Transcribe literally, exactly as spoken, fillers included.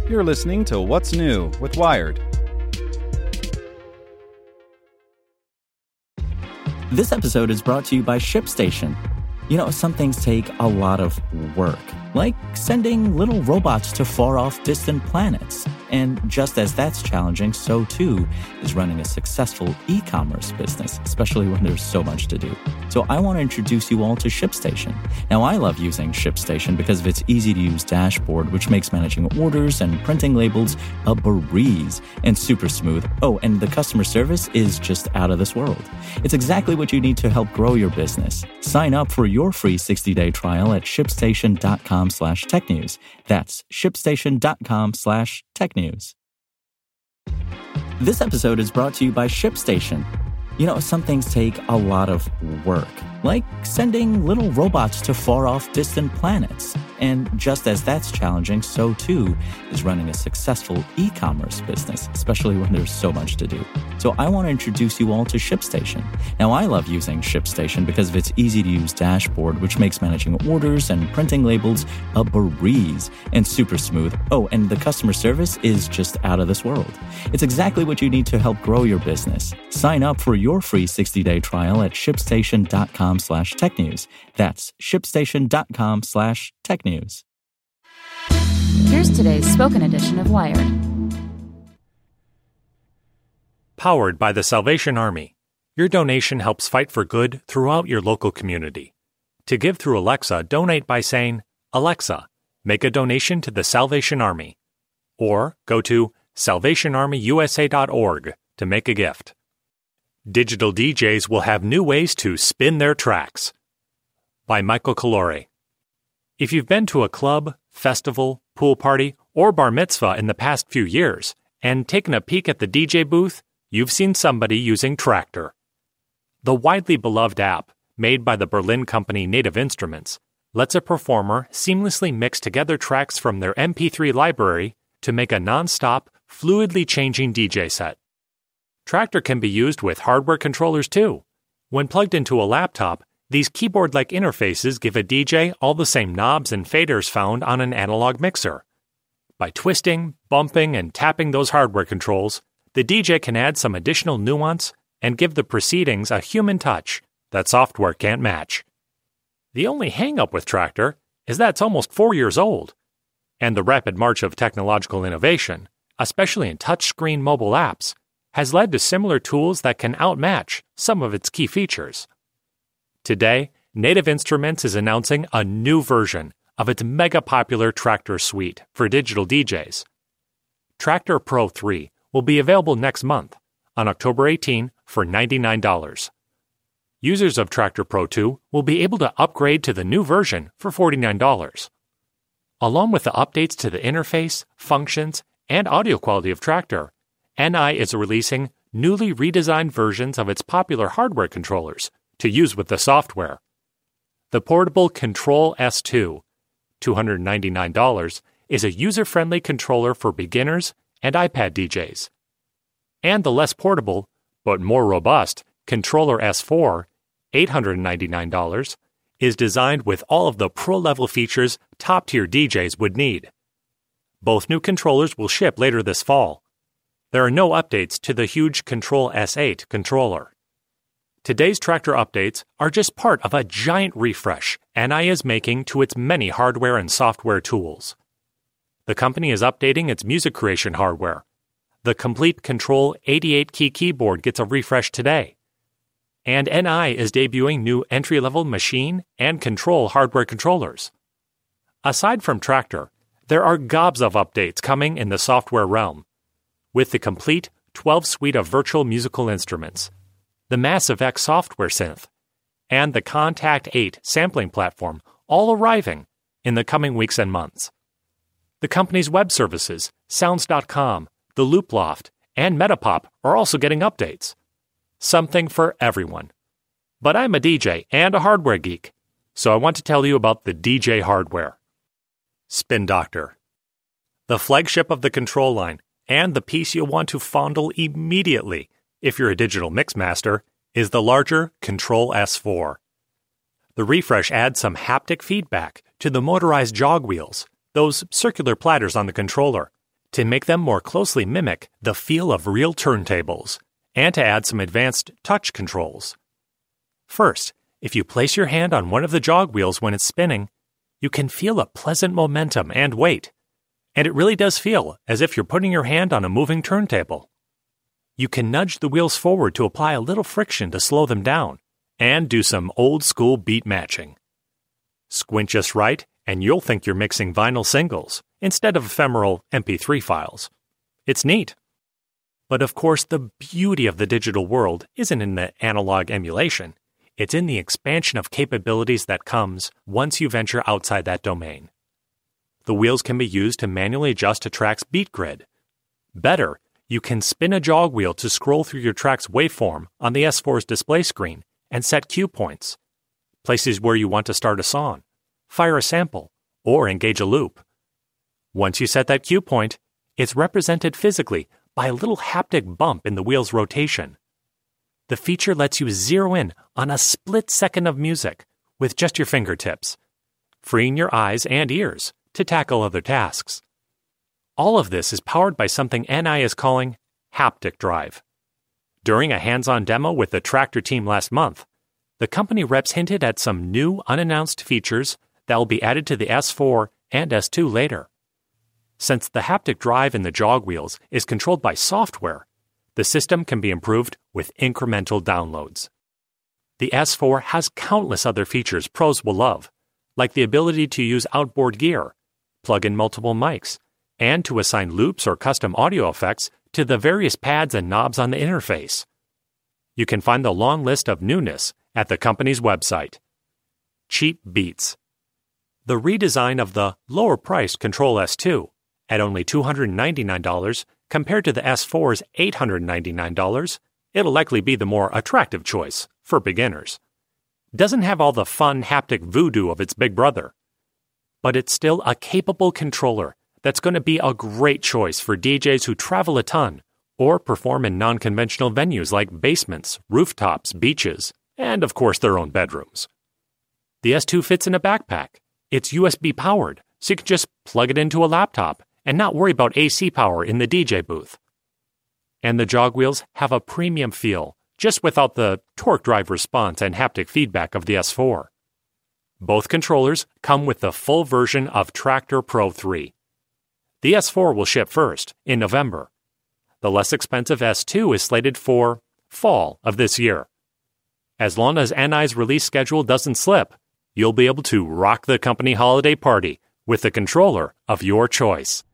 You're listening to What's New with Wired. This episode is brought to you by ShipStation. You know, some things take a lot of work, like sending little robots to far-off distant planets. And just as that's challenging, so too is running a successful e-commerce business, especially when there's so much to do. So I want to introduce you all to ShipStation. Now, I love using ShipStation because of its easy-to-use dashboard, which makes managing orders and printing labels a breeze and super smooth. Oh, and the customer service is just out of this world. It's exactly what you need to help grow your business. Sign up for your free sixty-day trial at shipstation.com slash technews. That's shipstation.com slash technews. This episode is brought to you by ShipStation. You know, some things take a lot of work, like sending little robots to far-off distant planets. And just as that's challenging, so too is running a successful e-commerce business, especially when there's so much to do. So I want to introduce you all to ShipStation. Now, I love using ShipStation because of its easy-to-use dashboard, which makes managing orders and printing labels a breeze and super smooth. Oh, and the customer service is just out of this world. It's exactly what you need to help grow your business. Sign up for your free sixty-day trial at shipstation.com slash technews. That's shipstation.com slash technews. Here's today's spoken edition of Wired. Powered by the Salvation Army. Your donation helps fight for good throughout your local community. To give through Alexa, donate by saying, "Alexa, make a donation to the Salvation Army." Or go to salvation army u s a dot org to make a gift. Digital D Js will have new ways to spin their tracks. By Michael Calore. If you've been to a club, festival, pool party, or bar mitzvah in the past few years and taken a peek at the D J booth, you've seen somebody using Traktor. The widely beloved app, made by the Berlin company Native Instruments, lets a performer seamlessly mix together tracks from their M P three library to make a non-stop, fluidly changing D J set. Traktor can be used with hardware controllers too. When plugged into a laptop, these keyboard-like interfaces give a D J all the same knobs and faders found on an analog mixer. By twisting, bumping, and tapping those hardware controls, the D J can add some additional nuance and give the proceedings a human touch that software can't match. The only hang-up with Traktor is that it's almost four years old, and the rapid march of technological innovation, especially in touchscreen mobile apps, has led to similar tools that can outmatch some of its key features. Today, Native Instruments is announcing a new version of its mega-popular Traktor suite for digital D Js. Traktor Pro three will be available next month, on October eighteenth, for ninety-nine dollars. Users of Traktor Pro two will be able to upgrade to the new version for forty-nine dollars. Along with the updates to the interface, functions, and audio quality of Traktor, N I is releasing newly redesigned versions of its popular hardware controllers to use with the software. The portable Control S two, two hundred ninety-nine dollars, is a user-friendly controller for beginners and iPad D Js. And the less portable, but more robust, Controller S four, eight hundred ninety-nine dollars, is designed with all of the pro-level features top-tier D Js would need. Both new controllers will ship later this fall. There are no updates to the huge Control S eight controller. Today's Traktor updates are just part of a giant refresh N I is making to its many hardware and software tools. The company is updating its music creation hardware. The complete Control eighty-eight key keyboard gets a refresh today. And N I is debuting new entry-level machine and control hardware controllers. Aside from Traktor, there are gobs of updates coming in the software realm. With the complete twelve suite of virtual musical instruments, the Massive X software synth, and the Contact eight sampling platform all arriving in the coming weeks and months. The company's web services, sounds dot com, the Looploft, and Metapop are also getting updates. Something for everyone. But I'm a D J and a hardware geek, so I want to tell you about the D J hardware. Spin Doctor. The flagship of the control line, and the piece you'll want to fondle immediately if you're a digital mixmaster, is the larger Control S four. The refresh adds some haptic feedback to the motorized jog wheels, those circular platters on the controller, to make them more closely mimic the feel of real turntables, and to add some advanced touch controls. First, if you place your hand on one of the jog wheels when it's spinning, you can feel a pleasant momentum and weight, and it really does feel as if you're putting your hand on a moving turntable. You can nudge the wheels forward to apply a little friction to slow them down, and do some old-school beat matching. Squint just right, and you'll think you're mixing vinyl singles instead of ephemeral M P three files. It's neat. But of course, the beauty of the digital world isn't in the analog emulation. It's in the expansion of capabilities that comes once you venture outside that domain. The wheels can be used to manually adjust a track's beat grid. Better, you can spin a jog wheel to scroll through your track's waveform on the S four's display screen and set cue points, places where you want to start a song, fire a sample, or engage a loop. Once you set that cue point, it's represented physically by a little haptic bump in the wheel's rotation. The feature lets you zero in on a split second of music with just your fingertips, freeing your eyes and ears to tackle other tasks. All of this is powered by something N I is calling Haptic Drive. During a hands-on demo with the Tractor team last month, the company reps hinted at some new unannounced features that will be added to the S four and S two later. Since the haptic drive in the jog wheels is controlled by software, the system can be improved with incremental downloads. The S four has countless other features pros will love, like the ability to use outboard gear, plug in multiple mics, and to assign loops or custom audio effects to the various pads and knobs on the interface. You can find the long list of newness at the company's website. Cheap beats. The redesign of the lower-priced Control S two at only two hundred ninety-nine dollars compared to the S four's eight hundred ninety-nine dollars, it'll likely be the more attractive choice for beginners. Doesn't have all the fun haptic voodoo of its big brother, but it's still a capable controller that's going to be a great choice for D Js who travel a ton or perform in non-conventional venues like basements, rooftops, beaches, and of course their own bedrooms. The S two fits in a backpack. It's U S B powered, so you can just plug it into a laptop and not worry about A C power in the D J booth. And the jog wheels have a premium feel, just without the torque drive response and haptic feedback of the S four. Both controllers come with the full version of Tractor Pro three. The S four will ship first, in November. The less expensive S two is slated for fall of this year. As long as N I's release schedule doesn't slip, you'll be able to rock the company holiday party with the controller of your choice.